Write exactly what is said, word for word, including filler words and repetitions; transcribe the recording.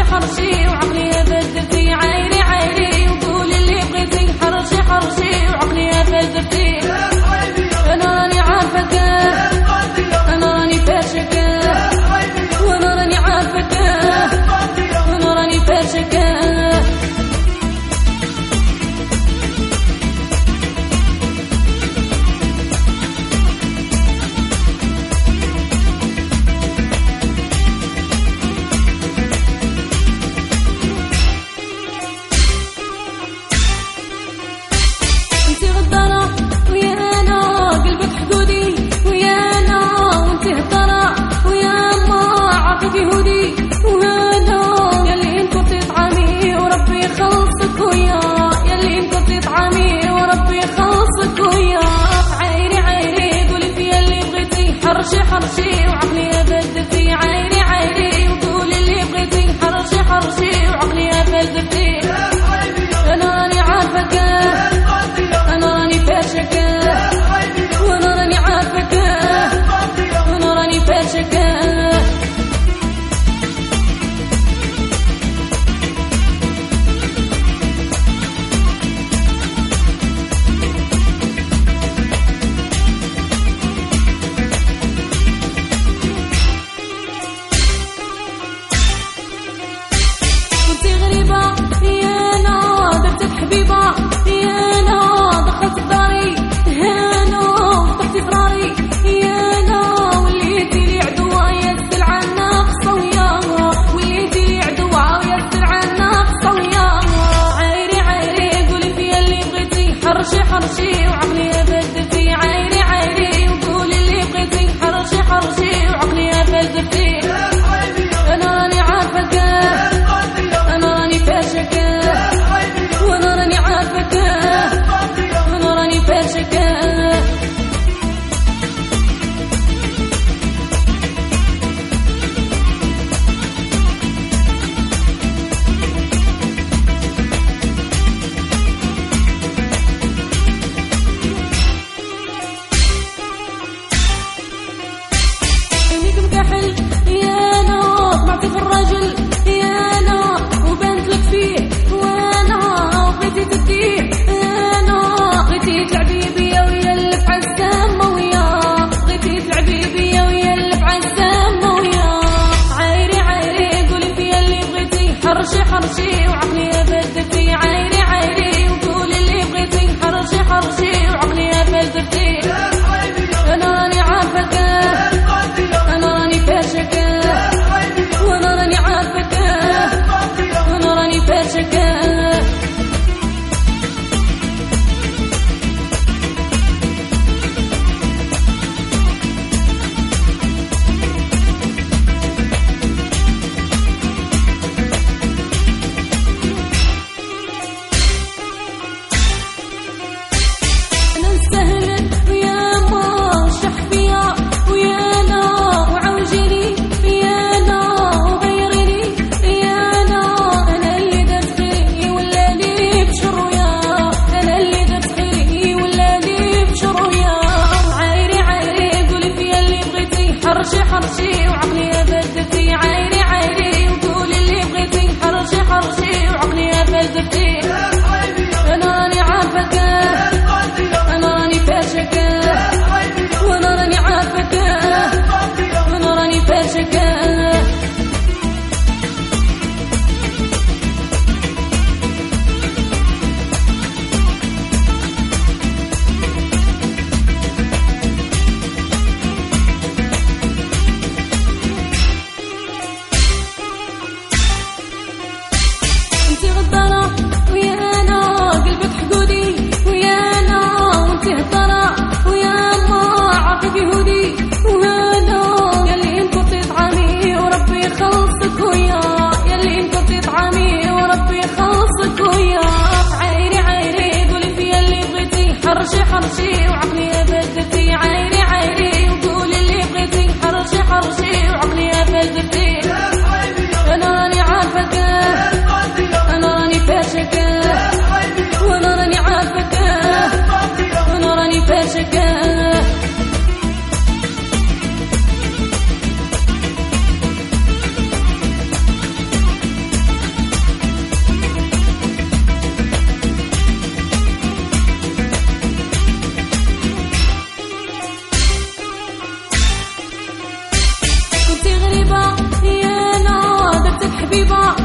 حرشي وعقلي فلسفتي عايري عايري وقولي اللي بغيتي حرشي حرشي وعقلي فلسفتي انا راني عارفك انا راني فاشك وانا راني عارفك انا راني فاشك حرشي حرشي وعقلي فلسفتي عايري عايري وقولي اللي بغيتي حرشي حرشي وعقلي فلسفتي انا راني عارفك انا راني فاشك وانا راني عارفك انا راني فاشك حرشي حرشي وعقلي فلسفتي عايري عايري وقولي اللي بغيتي حرشي حرشي وعقلي فلسفتي انا راني عارفك انا راني فاشك وانا راني عارفك انا راني فاشك كحل يا انا طمعت في الرجل يا انا وبنت لك فيه وانا بغيتي تديه انا بغيتي تلعبي بيا ويلف عالسما ويا بغيتي تلعبي بيا ويلف عالسما ويا عايري عايري قولي فيا اللي بغيتي حرشي حرشي وعقلي فلسفتي عايري عايري وقولي اللي بغيتي حرشي حرشي وعقلي فلسفتي انا راني عارفك انا راني فاشك وانا راني عارفك انا راني فاشك انا استهلت ويا ما وشح فيا ويا انا وعوجيني يا انا وغيريني يا انا انا اللي درت خيري ولا لي بشر ويا انا اللي درت خيري ولا لي بشر ويا عايري عايري قولي فيا اللي بغيتي حرشي حرشي وعقلي فلسفتي عايري عايري وقولي اللي بغيتي حرشي حرشي وعقلي فلسفتي انا راني عارفك انا راني فاشك وانا راني عارفك انا راني فاشك قلبي ضاع